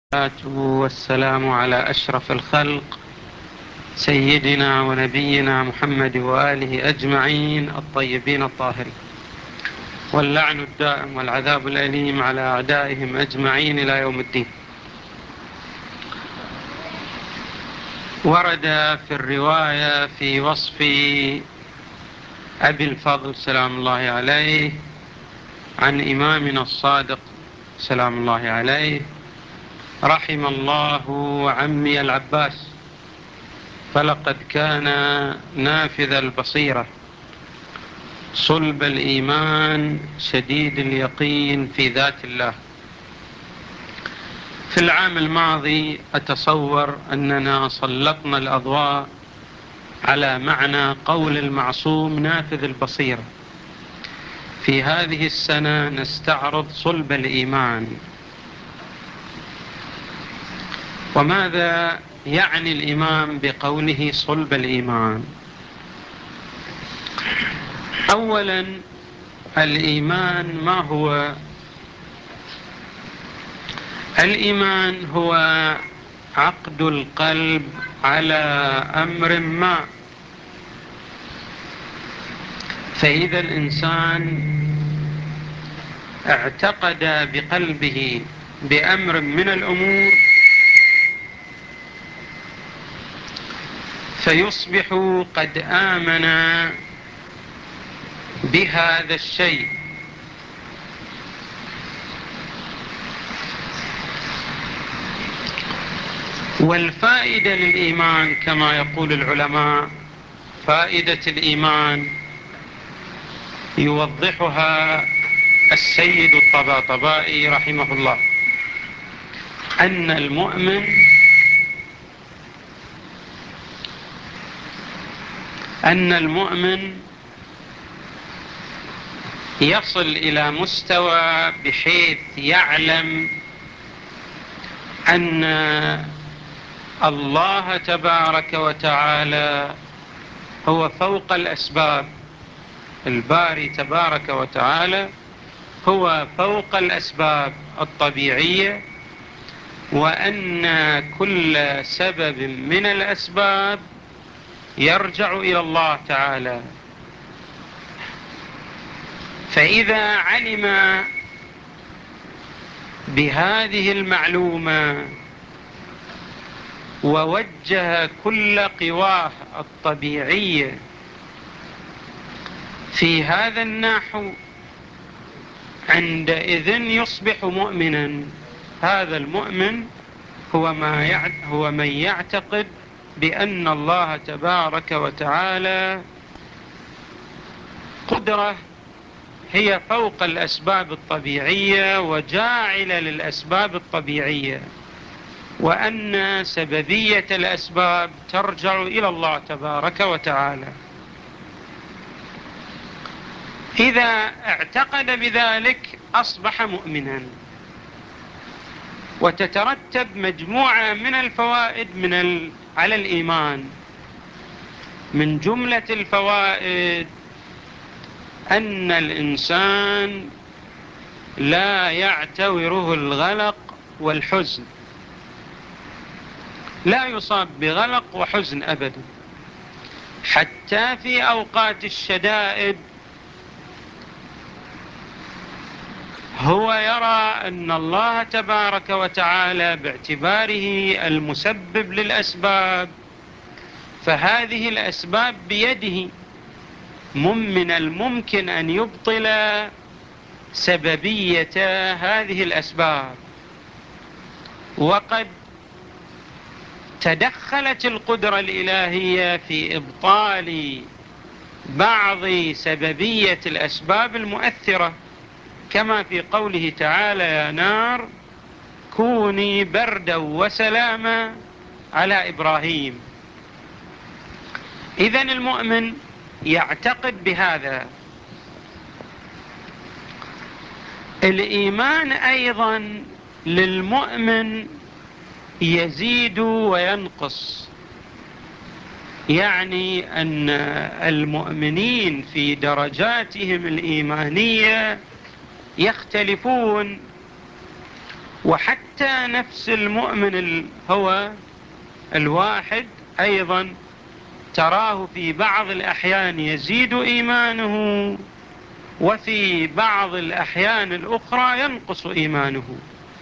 والسلام على أشرف الخلق سيدنا ونبينا محمد وآله أجمعين الطيبين الطاهرين، واللعن الدائم والعذاب الأليم على أعدائهم أجمعين إلى يوم الدين. ورد في الرواية في وصف أبي الفضل سلام الله عليه عن إمامنا الصادق سلام الله عليه: رحم الله عمي العباس، فلقد كان نافذ البصيرة، صلب الإيمان، شديد اليقين في ذات الله. في العام الماضي أتصور أننا سلطنا الأضواء على معنى قول المعصوم نافذ البصيرة. في هذه السنة نستعرض صلب الإيمان. وماذا يعني الإمام بقوله صلب الإيمان؟ أولا، الإيمان ما هو؟ الإيمان هو عقد القلب على أمر ما. فإذا الإنسان اعتقد بقلبه بأمر من الأمور فيصبح قد آمن بهذا الشيء. والفائدة للإيمان كما يقول العلماء، فائدة الإيمان يوضحها السيد الطباطبائي رحمه الله: أن المؤمن يصل إلى مستوى بحيث يعلم أن الله تبارك وتعالى هو فوق الأسباب. الباري تبارك وتعالى هو فوق الأسباب الطبيعية، وأن كل سبب من الأسباب يرجع إلى الله تعالى. فإذا علم بهذه المعلومة ووجه كل قواه الطبيعية في هذا النحو، عندئذ يصبح مؤمنا. هذا المؤمن هو من يعتقد بأن الله تبارك وتعالى قدرة هي فوق الأسباب الطبيعية وجاعلة للأسباب الطبيعية، وأن سببية الأسباب ترجع إلى الله تبارك وتعالى. إذا اعتقد بذلك أصبح مؤمنا، وتترتب مجموعة من الفوائد على الإيمان. من جملة الفوائد أن الإنسان لا يعتوره الغلق والحزن، لا يصاب بغلق وحزن أبدا، حتى في أوقات الشدائد هو يرى أن الله تبارك وتعالى باعتباره المسبب للأسباب، فهذه الأسباب بيده، من الممكن أن يبطل سببية هذه الأسباب. وقد تدخلت القدرة الإلهية في إبطال بعض سببية الأسباب المؤثرة، كما في قوله تعالى: يا نار كوني بردا وسلاما على إبراهيم. إذن المؤمن يعتقد بهذا. الإيمان أيضا للمؤمن يزيد وينقص، يعني أن المؤمنين في درجاتهم الإيمانية يختلفون. وحتى نفس المؤمن هو الواحد أيضا تراه في بعض الأحيان يزيد إيمانه، وفي بعض الأحيان الأخرى ينقص إيمانه،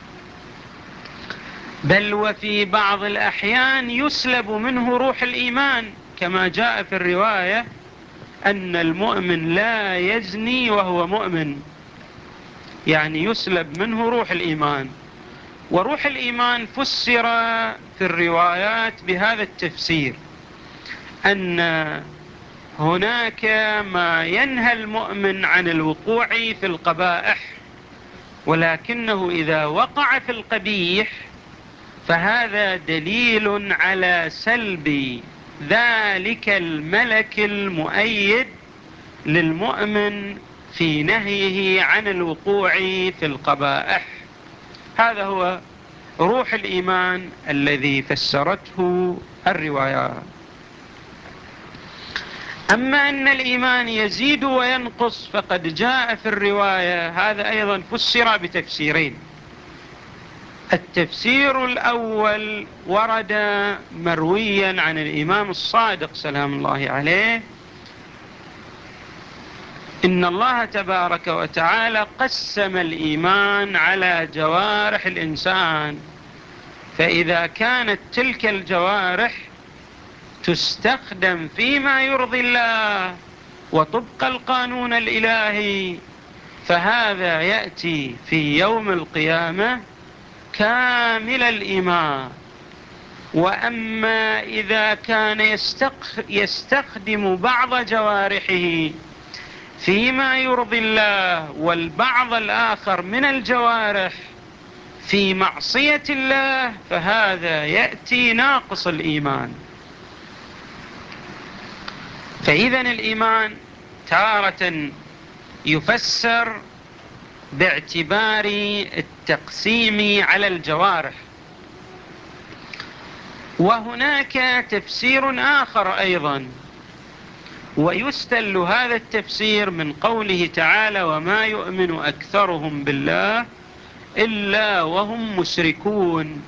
بل وفي بعض الأحيان يسلب منه روح الإيمان، كما جاء في الرواية أن المؤمن لا يزني وهو مؤمن، يعني يسلب منه روح الإيمان. وروح الإيمان فسر في الروايات بهذا التفسير، أن هناك ما ينهى المؤمن عن الوقوع في القبائح، ولكنه إذا وقع في القبيح فهذا دليل على سلب ذلك الملك المؤيد للمؤمن في نهيه عن الوقوع في القبائح. هذا هو روح الإيمان الذي فسرته الروايات. أما أن الإيمان يزيد وينقص فقد جاء في الرواية، هذا أيضا فسر بتفسيرين. التفسير الأول ورد مرويا عن الإمام الصادق سلام الله عليه، إن الله تبارك وتعالى قسم الإيمان على جوارح الإنسان، فإذا كانت تلك الجوارح تستخدم فيما يرضي الله وطبق القانون الإلهي فهذا يأتي في يوم القيامة كامل الإيمان. وأما إذا كان يستخدم بعض جوارحه فيما يرضي الله والبعض الآخر من الجوارح في معصية الله فهذا يأتي ناقص الإيمان. فإذا الإيمان تارة يفسر باعتبار التقسيم على الجوارح، وهناك تفسير آخر أيضا، ويستل هذا التفسير من قوله تعالى وما يؤمن أكثرهم بالله إلا وهم مشركون،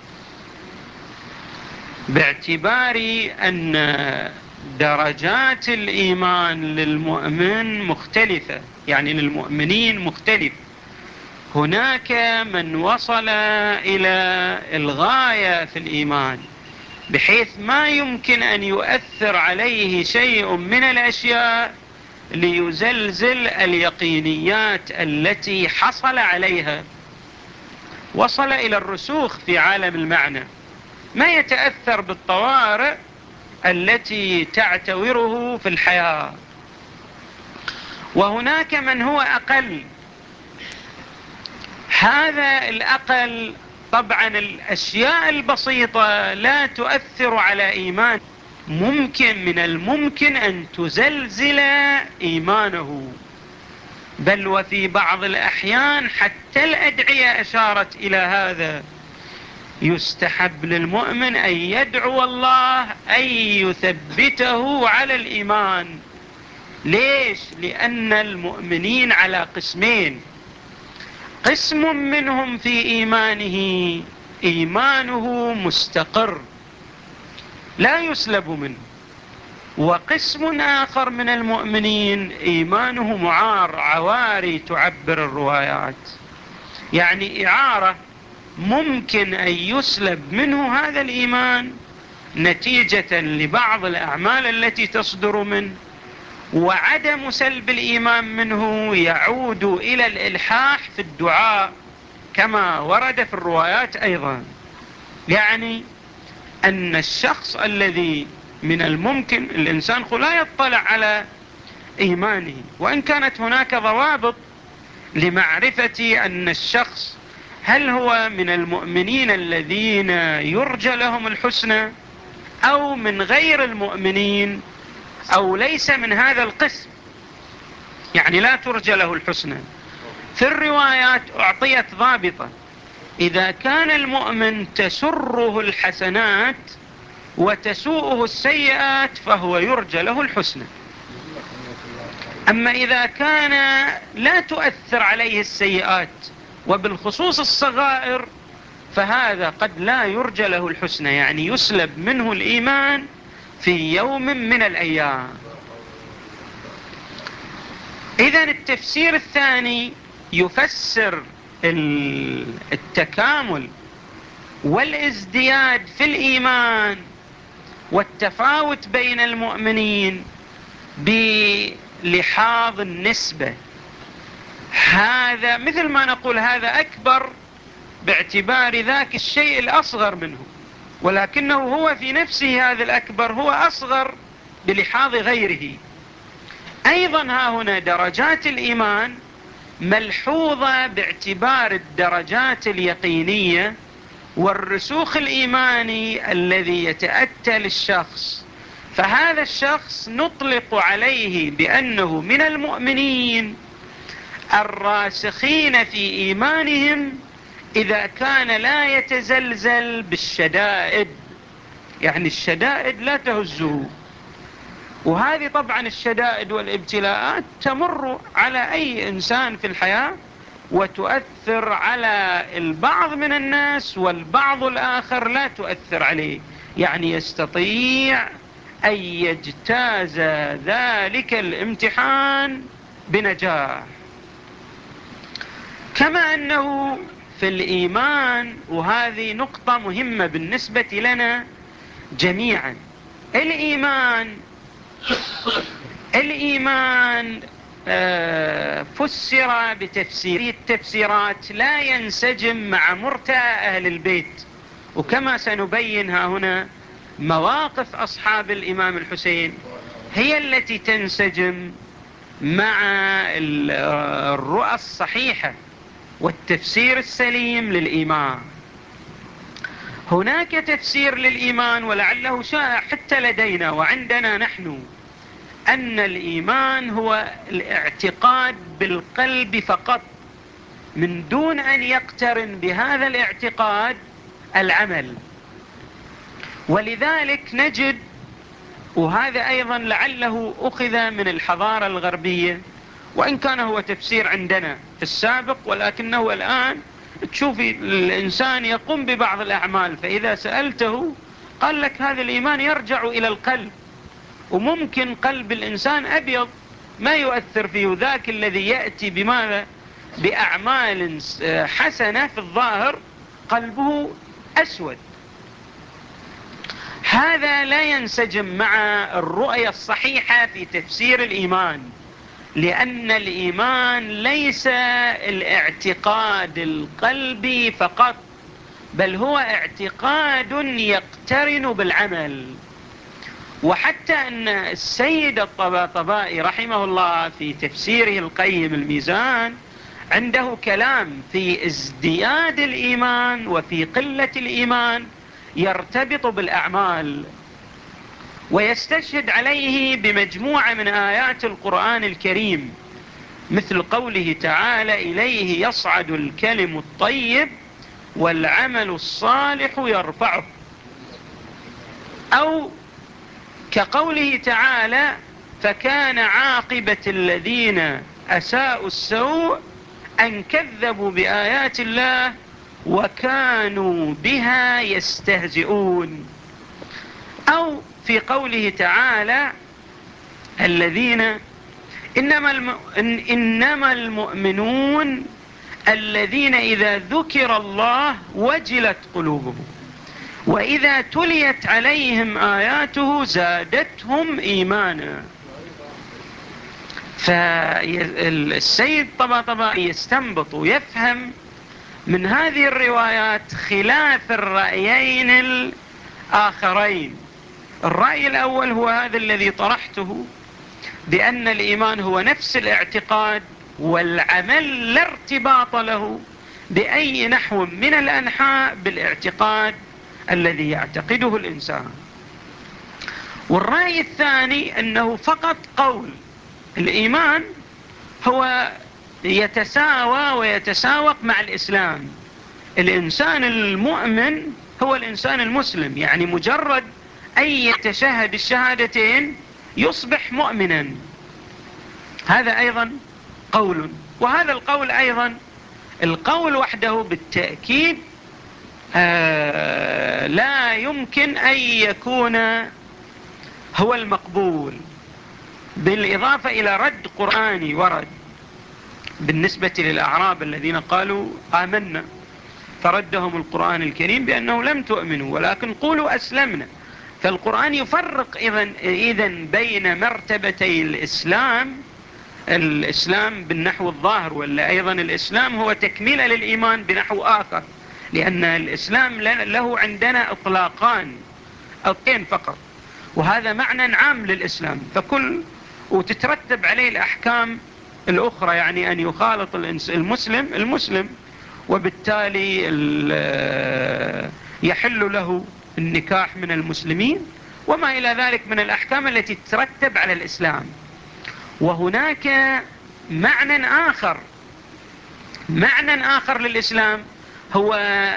باعتبار أن درجات الإيمان للمؤمن مختلفة، يعني للمؤمنين مختلف. هناك من وصل إلى الغاية في الإيمان بحيث ما يمكن أن يؤثر عليه شيء من الأشياء ليزلزل اليقينيات التي حصل عليها، وصل إلى الرسوخ في عالم المعنى، ما يتأثر بالطوارئ التي تعتوره في الحياة. وهناك من هو أقل، هذا الأقل طبعا الأشياء البسيطة لا تؤثر على إيمان، ممكن من الممكن أن تزلزل إيمانه، بل وفي بعض الأحيان حتى الأدعية أشارت إلى هذا. يستحب للمؤمن أن يدعو الله أن يثبته على الإيمان. ليش؟ لأن المؤمنين على قسمين، قسم منهم في إيمانه مستقر لا يسلب منه، وقسم آخر من المؤمنين إيمانه معار، عواري تعبر الروايات، يعني إعارة، ممكن أن يسلب منه هذا الإيمان نتيجة لبعض الأعمال التي تصدر منه، وعدم سلب الإيمان منه يعود إلى الإلحاح في الدعاء كما ورد في الروايات أيضا. يعني أن الشخص الذي من الممكن الإنسان لا يطلع على إيمانه، وإن كانت هناك ضوابط لمعرفة أن الشخص هل هو من المؤمنين الذين يرجى لهم الحسنى أو من غير المؤمنين أو ليس من هذا القسم، يعني لا ترجى له الحسنى. في الروايات أعطيت ضابطة، إذا كان المؤمن تسره الحسنات وتسوءه السيئات فهو يرجى له الحسنى. أما إذا كان لا تؤثر عليه السيئات وبالخصوص الصغائر فهذا قد لا يرجى له الحسنى، يعني يسلب منه الإيمان في يوم من الأيام. إذن التفسير الثاني يفسر التكامل والازدياد في الإيمان والتفاوت بين المؤمنين بلحاظ النسبة. هذا مثل ما نقول هذا أكبر باعتبار ذاك الشيء الأصغر منه، ولكنه هو في نفسه هذا الأكبر هو أصغر بلحاظ غيره. أيضا ها هنا درجات الإيمان ملحوظة باعتبار الدرجات اليقينية والرسوخ الإيماني الذي يتأتى للشخص. فهذا الشخص نطلق عليه بأنه من المؤمنين الراسخين في إيمانهم إذا كان لا يتزلزل بالشدائد، يعني الشدائد لا تهزه. وهذه طبعا الشدائد والابتلاءات تمر على أي إنسان في الحياة وتؤثر على البعض من الناس، والبعض الآخر لا تؤثر عليه، يعني يستطيع أن يجتاز ذلك الامتحان بنجاح. كما أنه في الإيمان، وهذه نقطة مهمة بالنسبة لنا جميعا، الإيمان فسر بتفسير التفسيرات لا ينسجم مع مرتأى أهل البيت. وكما سنبين ها هنا مواقف أصحاب الإمام الحسين هي التي تنسجم مع الرؤى الصحيحة والتفسير السليم للإيمان. هناك تفسير للإيمان ولعله شائع حتى لدينا وعندنا نحن، أن الإيمان هو الاعتقاد بالقلب فقط من دون أن يقترن بهذا الاعتقاد العمل. ولذلك نجد، وهذا أيضا لعله أخذ من الحضارة الغربية، وإن كان هو تفسير عندنا في السابق، ولكنه الآن تشوفي الإنسان يقوم ببعض الأعمال فإذا سألته قال لك هذا الإيمان يرجع إلى القلب. وممكن قلب الإنسان أبيض ما يؤثر فيه، ذاك الذي يأتي بماذا؟ بأعمال حسنة في الظاهر قلبه أسود. هذا لا ينسجم مع الرؤية الصحيحة في تفسير الإيمان، لأن الإيمان ليس الاعتقاد القلبي فقط، بل هو اعتقاد يقترن بالعمل. وحتى أن السيد الطباطبائي رحمه الله في تفسيره القيم الميزان عنده كلام في ازدياد الإيمان وفي قلة الإيمان يرتبط بالأعمال، ويستشهد عليه بمجموعة من آيات القرآن الكريم، مثل قوله تعالى إليه يصعد الكلم الطيب والعمل الصالح يرفعه، أو كقوله تعالى فكان عاقبة الذين أساءوا السوء أن كذبوا بآيات الله وكانوا بها يستهزئون، أو في قوله تعالى الذين إنما المؤمنون الذين إذا ذكر الله وجلت قلوبهم وإذا تليت عليهم آياته زادتهم إيمانا. فالسيد طباطبائي يستنبط ويفهم من هذه الروايات خلاف الرأيين الآخرين. الرأي الأول هو هذا الذي طرحته، بأن الإيمان هو نفس الاعتقاد والعمل لا ارتباط له بأي نحو من الأنحاء بالاعتقاد الذي يعتقده الإنسان. والرأي الثاني أنه فقط قول. الإيمان هو يتساوى ويتساوق مع الإسلام. الإنسان المؤمن هو الإنسان المسلم، يعني مجرد أن يتشهد الشهادتين يصبح مؤمنا. هذا أيضا قول، وهذا القول أيضا القول وحده بالتأكيد لا يمكن أن يكون هو المقبول، بالإضافة إلى رد قرآني ورد بالنسبة للأعراب الذين قالوا آمنا، فردهم القرآن الكريم بأنه لم تؤمنوا ولكن قولوا أسلمنا. فالقرآن يفرق إذن بين مرتبتي الإسلام بالنحو الظاهر، ولا أيضا الإسلام هو تكملة للإيمان بنحو آخر، لأن الإسلام له عندنا إطلاقين فقط، وهذا معنى عام للإسلام وتترتب عليه الأحكام الأخرى، يعني أن يخالط المسلم وبالتالي يحل له النكاح من المسلمين وما إلى ذلك من الأحكام التي تترتب على الإسلام. وهناك معنى آخر للإسلام، هو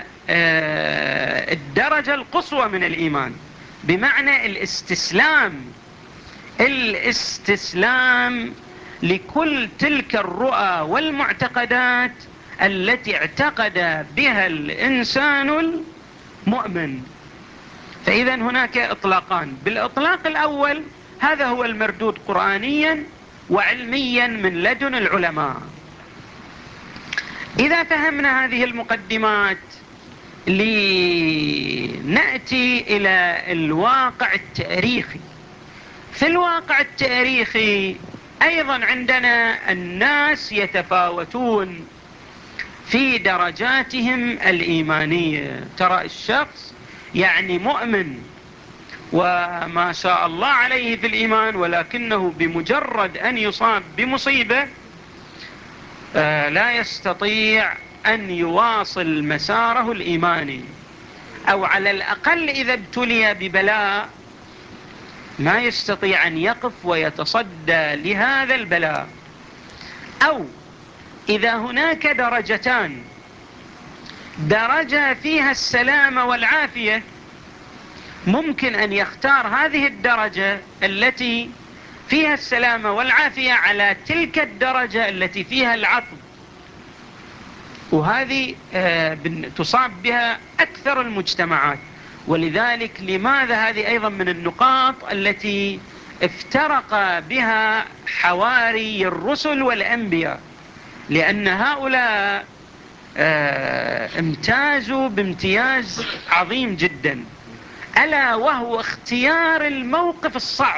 الدرجة القصوى من الإيمان، بمعنى الاستسلام لكل تلك الرؤى والمعتقدات التي اعتقد بها الإنسان المؤمن. فإذا هناك إطلاقان، بالإطلاق الأول هذا هو المردود قرآنيا وعلميا من لدن العلماء. إذا فهمنا هذه المقدمات لنأتي إلى الواقع التاريخي. في الواقع التاريخي أيضا عندنا الناس يتفاوتون في درجاتهم الإيمانية. ترى الشخص يعني مؤمن وما شاء الله عليه في الإيمان، ولكنه بمجرد أن يصاب بمصيبة لا يستطيع أن يواصل مساره الإيماني، أو على الأقل إذا ابتلي ببلاء ما يستطيع أن يقف ويتصدى لهذا البلاء. أو إذا هناك درجتان، درجة فيها السلامة والعافية، ممكن أن يختار هذه الدرجة التي فيها السلامة والعافية على تلك الدرجة التي فيها العطب، وهذه تصاب بها أكثر المجتمعات. ولذلك لماذا هذه أيضا من النقاط التي افترق بها حواري الرسل والأنبياء، لأن هؤلاء امتازوا بامتياز عظيم جدا، ألا وهو اختيار الموقف الصعب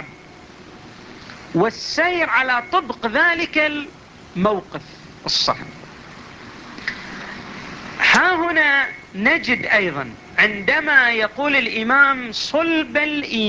والسير على طبق ذلك الموقف الصعب. ها هنا نجد أيضا عندما يقول الإمام صلب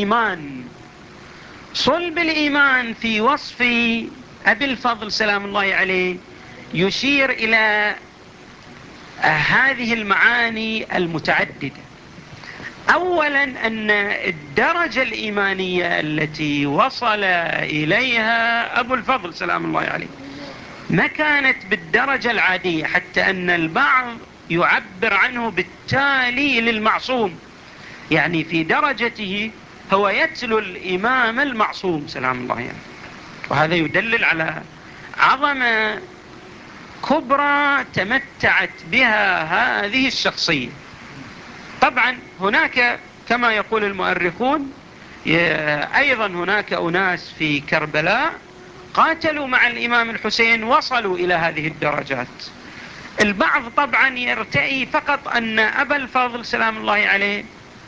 الإيمان في وصف أبي الفضل سلام الله عليه، يشير إلى هذه المعاني المتعددة. أولا أن الدرجة الإيمانية التي وصل إليها أبو الفضل سلام الله عليه ما كانت بالدرجة العادية، حتى أن البعض يعبر عنه بالتالي للمعصوم، يعني في درجته هو يتلو الإمام المعصوم سلام الله عليه. وهذا يدلل على عظمة كبرى تمتعت بها هذه الشخصية. طبعا هناك كما يقول المؤرخون أيضا هناك أناس في كربلاء قاتلوا مع الإمام الحسين وصلوا إلى هذه الدرجات. البعض طبعا يرتئي فقط أن أبا الفضل سلام الله عليه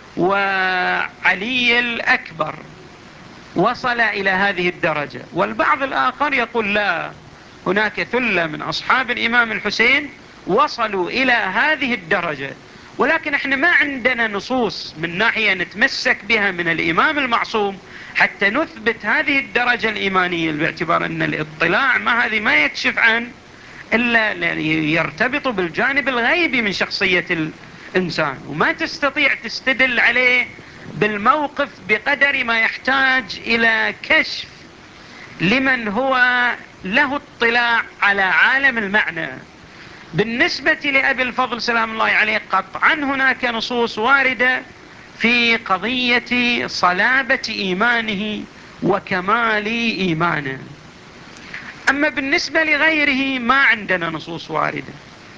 وعلي الأكبر وصل إلى هذه الدرجة، والبعض الآخر يقول لا، هناك ثلة من أصحاب الإمام الحسين وصلوا إلى هذه الدرجة. ولكن احنا ما عندنا نصوص من ناحية نتمسك بها من الإمام المعصوم حتى نثبت هذه الدرجة الإيمانية، باعتبار أن الاطلاع ما يكشف عن إلا يرتبط بالجانب الغيبي من شخصية الإنسان، وما تستطيع تستدل عليه بالموقف بقدر ما يحتاج إلى كشف لمن هو له اطلاع على عالم المعنى. بالنسبة لأبي الفضل سلام الله عليه قطعا هناك نصوص واردة في قضية صلابة إيمانه وكمال إيمانه. أما بالنسبة لغيره ما عندنا نصوص واردة.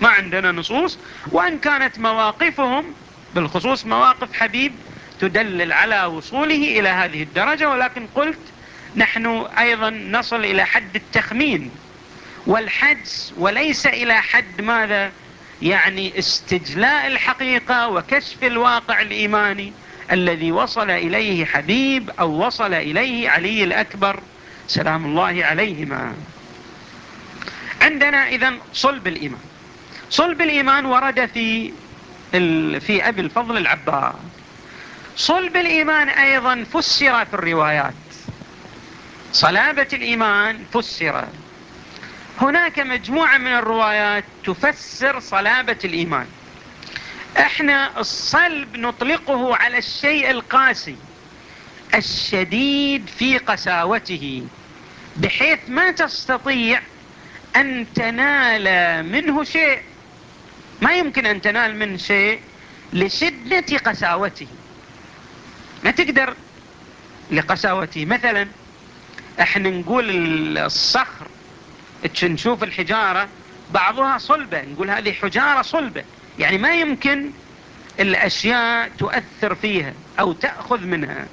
ما عندنا نصوص، وأن كانت مواقفهم بالخصوص مواقف حبيب تدلل على وصوله إلى هذه الدرجة، ولكن قلت نحن أيضا نصل إلى حد التخمين والحدس، وليس إلى حد ماذا يعني استجلاء الحقيقة وكشف الواقع الإيماني الذي وصل إليه حبيب أو وصل إليه علي الأكبر سلام الله عليهما. عندنا إذن صلب الإيمان. صلب الإيمان ورد في أبي الفضل العباس. صلب الإيمان أيضا فسر في الروايات. صلابة الإيمان فسر. هناك مجموعة من الروايات تفسر صلابة الإيمان. احنا الصلب نطلقه على الشيء القاسي الشديد في قساوته، بحيث ما تستطيع أن تنال منه شيء، ما يمكن أن تنال منه شيء لشدة قساوته، ما تقدر لقساوته. مثلا احنا نقول الصخر، نشوف الحجارة بعضها صلبة، نقول هذه حجارة صلبة، يعني ما يمكن الأشياء تؤثر فيها أو تأخذ منها.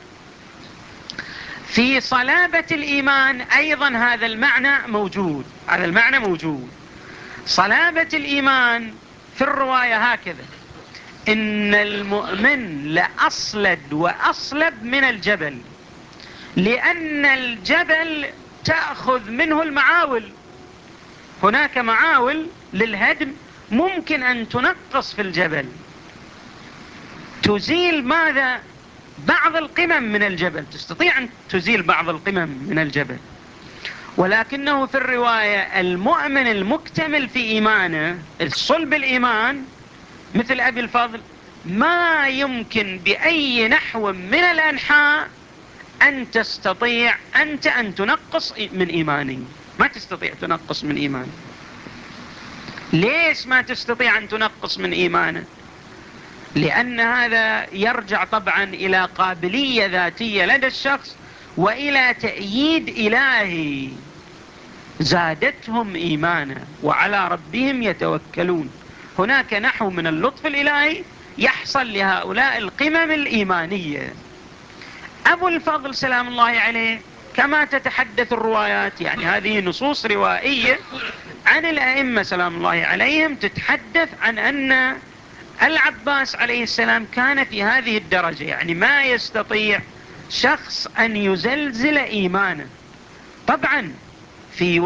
في صلابة الإيمان أيضا هذا المعنى موجود، هذا المعنى موجود. صلابة الإيمان في الرواية هكذا: إن المؤمن لأصلد وأصلب من الجبل، لأن الجبل تأخذ منه المعاول. هناك معاول للهدم ممكن أن تنقص في الجبل، تزيل ماذا؟ بعض القمم من الجبل، تستطيع أن تزيل بعض القمم من الجبل. ولكنه في الرواية المؤمن المكتمل في إيمانه، الصلب الإيمان مثل أبي الفضل، ما يمكن بأي نحو من الأنحاء أن تستطيع أنت أن تنقص من إيمانه. ما تستطيع تنقص من إيمانه. ليش ما تستطيع أن تنقص من إيمانه؟ لأن هذا يرجع طبعا إلى قابلية ذاتية لدى الشخص وإلى تأييد إلهي زادتهم إيمانا وعلى ربهم يتوكلون. هناك نحو من اللطف الإلهي يحصل لهؤلاء القمم الإيمانية. أبو الفضل سلام الله عليه كما تتحدث الروايات، يعني هذه نصوص روائية عن الأئمة سلام الله عليهم تتحدث عن أن العباس عليه السلام كان في هذه الدرجة، يعني ما يستطيع شخص أن يزلزل إيمانه. طبعا في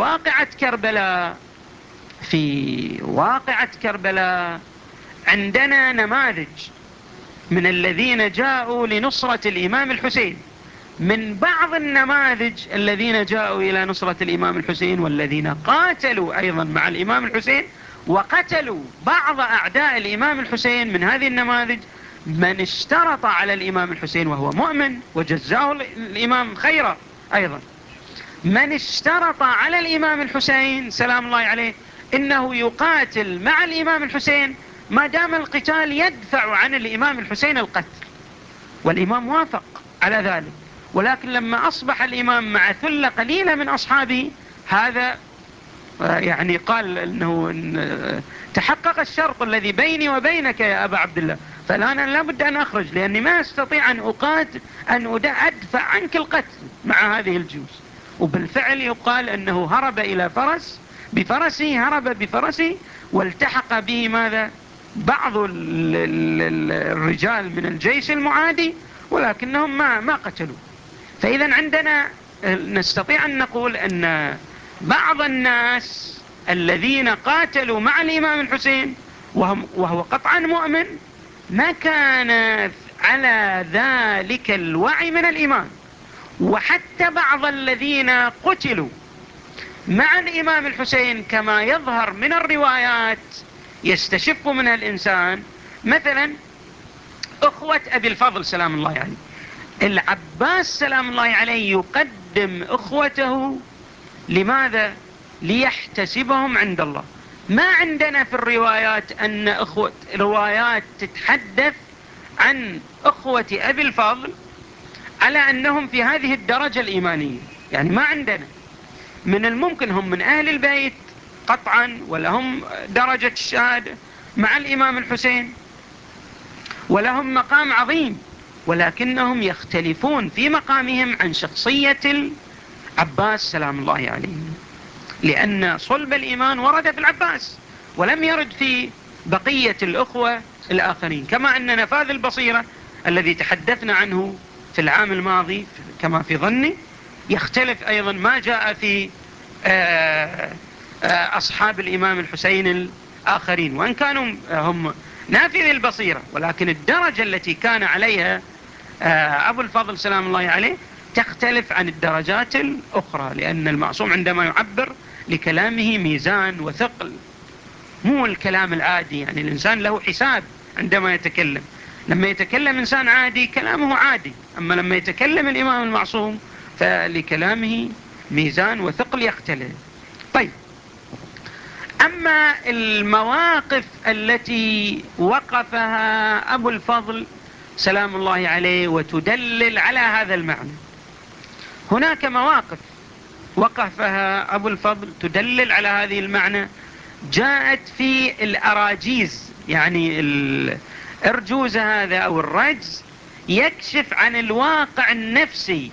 واقعة كربلاء عندنا نماذج من الذين جاءوا لنصرة الإمام الحسين. من بعض النماذج الذين جاءوا إلى نصرة الإمام الحسين والذين قاتلوا أيضا مع الإمام الحسين وقتلوا بعض أعداء الإمام الحسين، من هذه النماذج من اشترط على الإمام الحسين وهو مؤمن وجزاه الإمام خيرا، أيضا من اشترط على الإمام الحسين سلام الله عليه إنه يقاتل مع الإمام الحسين ما دام القتال يدفع عن الإمام الحسين القتل، والإمام وافق على ذلك. ولكن لما أصبح الإمام مع ثلة قليلة من أصحابه، هذا يعني قال أنه تحقق الشرط الذي بيني وبينك يا أبا عبد الله، فالآن أنا لابد أن أخرج لأني ما أستطيع أن أقاتل أن أدفع عنك القتل مع هذه الجيوش. وبالفعل يقال أنه هرب إلى بفرسه، هرب بفرسه والتحق به ماذا؟ بعض الرجال من الجيش المعادي، ولكنهم ما قتلوا. فإذا عندنا نستطيع أن نقول أن بعض الناس الذين قاتلوا مع الإمام الحسين وهو قطعا مؤمن ما كان على ذلك الوعي من الإيمان. وحتى بعض الذين قتلوا مع الإمام الحسين كما يظهر من الروايات يستشف منها الإنسان، مثلا أخوة أبي الفضل سلام الله عليه، العباس سلام الله عليه يقدم أخوته لماذا؟ ليحتسبهم عند الله. ما عندنا في الروايات أن روايات تتحدث عن أخوة أبي الفضل على أنهم في هذه الدرجة الإيمانية، يعني ما عندنا. من الممكن هم من أهل البيت قطعا، ولهم درجة الشهادة مع الإمام الحسين، ولهم مقام عظيم، ولكنهم يختلفون في مقامهم عن شخصية العباس سلام الله عليه، لأن صلب الإيمان ورد في العباس ولم يرد في بقية الأخوة الآخرين. كما أن نفاذ البصيرة الذي تحدثنا عنه في العام الماضي كما في ظني يختلف أيضا ما جاء في أصحاب الإمام الحسين الآخرين، وإن كانوا هم نافذي البصيرة، ولكن الدرجة التي كان عليها أبو الفضل سلام الله عليه تختلف عن الدرجات الأخرى، لأن المعصوم عندما يعبر لكلامه ميزان وثقل، مو الكلام العادي. يعني الإنسان له حساب عندما يتكلم، لما يتكلم إنسان عادي كلامه عادي، أما لما يتكلم الإمام المعصوم فلكلامه ميزان وثقل يختلف. طيب، أما المواقف التي وقفها أبو الفضل سلام الله عليه وتدلل على هذا المعنى، هناك مواقف وقفها أبو الفضل تدلل على هذه المعنى، جاءت في الأراجيز، يعني الأرجوز هذا أو الرجز يكشف عن الواقع النفسي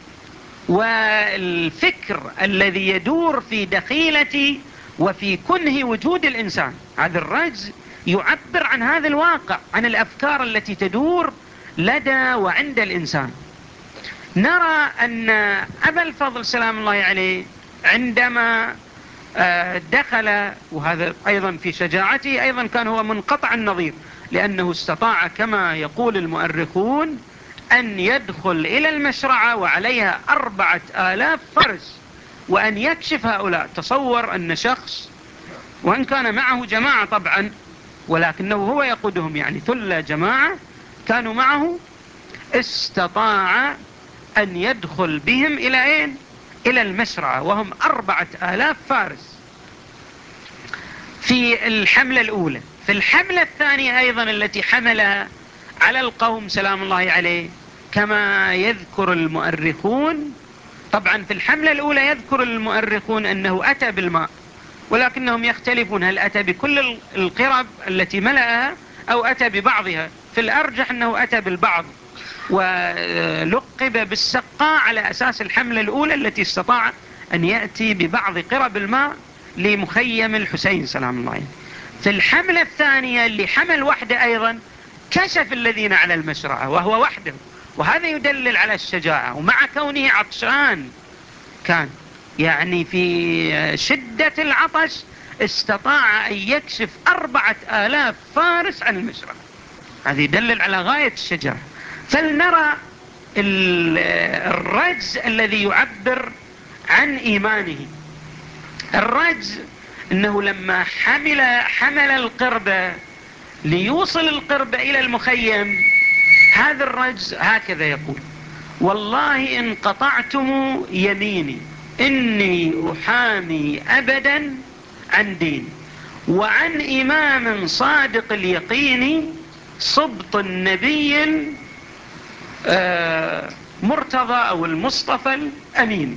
والفكر الذي يدور في دخيلة وفي كنه وجود الإنسان. هذا الرجز يعبر عن هذا الواقع، عن الأفكار التي تدور لدى وعند الإنسان. نرى أن أبا الفضل سلام الله عليه عندما دخل، وهذا أيضا في شجاعته أيضا كان هو منقطع النظير، لأنه استطاع كما يقول المؤرخون أن يدخل إلى المشرعة وعليها 4000 فرس وأن يكشف هؤلاء. تصور أن شخص وإن كان معه جماعة طبعا، ولكنه هو يقودهم، يعني ثلة جماعة كانوا معه، استطاع أن يدخل بهم إلى أين؟ إلى المشرعة وهم 4000 فارس في الحملة الأولى. في الحملة الثانية أيضا التي حملها على القوم سلام الله عليه كما يذكر المؤرخون، طبعا في الحملة الأولى يذكر المؤرخون أنه أتى بالماء، ولكنهم يختلفون هل أتى بكل القرب التي ملأها أو أتى ببعضها. في الأرجح أنه أتى بالبعض، ولقب بالسقاء على أساس الحملة الأولى التي استطاع أن يأتي ببعض قرب الماء لمخيم الحسين سلام الله عليه. في الحملة الثانية اللي حمل وحده أيضا كشف الذين على المشرعة وهو وحده، وهذا يدلل على الشجاعة، ومع كونه عطشان كان، يعني في شدة العطش استطاع أن يكشف 4000 فارس عن المشرعة. هذا يدلل على غاية الشجاعة. فلنرى الرجز الذي يعبر عن إيمانه. الرجز أنه لما حمل القربة ليوصل القربة إلى المخيم، هذا الرجز هكذا يقول: والله إن قطعتم يميني إني أحامي أبدا عن دين وعن إمام صادق اليقين صبط النبي المرتضى أو المصطفى الأمين.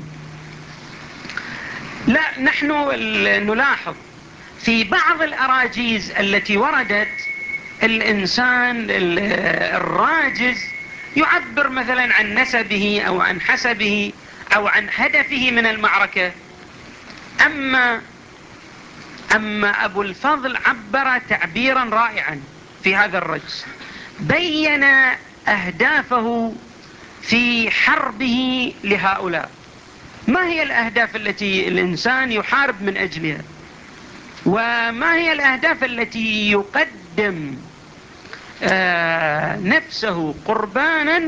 لا، نحن نلاحظ في بعض الأراجيز التي وردت الإنسان الراجز يعبر مثلا عن نسبه أو عن حسبه أو عن هدفه من المعركة. أما أبو الفضل عبر تعبيرا رائعا في هذا الرجز، بين أهدافه في حربه لهؤلاء. ما هي الأهداف التي الإنسان يحارب من أجلها، وما هي الأهداف التي يقدم نفسه قربانا؟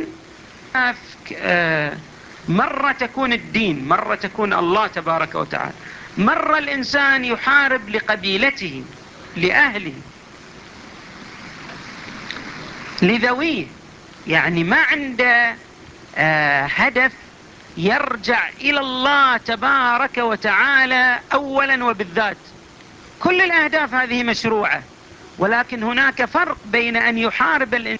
مرة تكون الدين، مرة تكون الله تبارك وتعالى، مرة الإنسان يحارب لقبيلته، لأهله، لذويه، يعني ما عنده هدف يرجع إلى الله تبارك وتعالى أولا وبالذات. كل الأهداف هذه مشروعة، ولكن هناك فرق بين أن يحارب الإنسان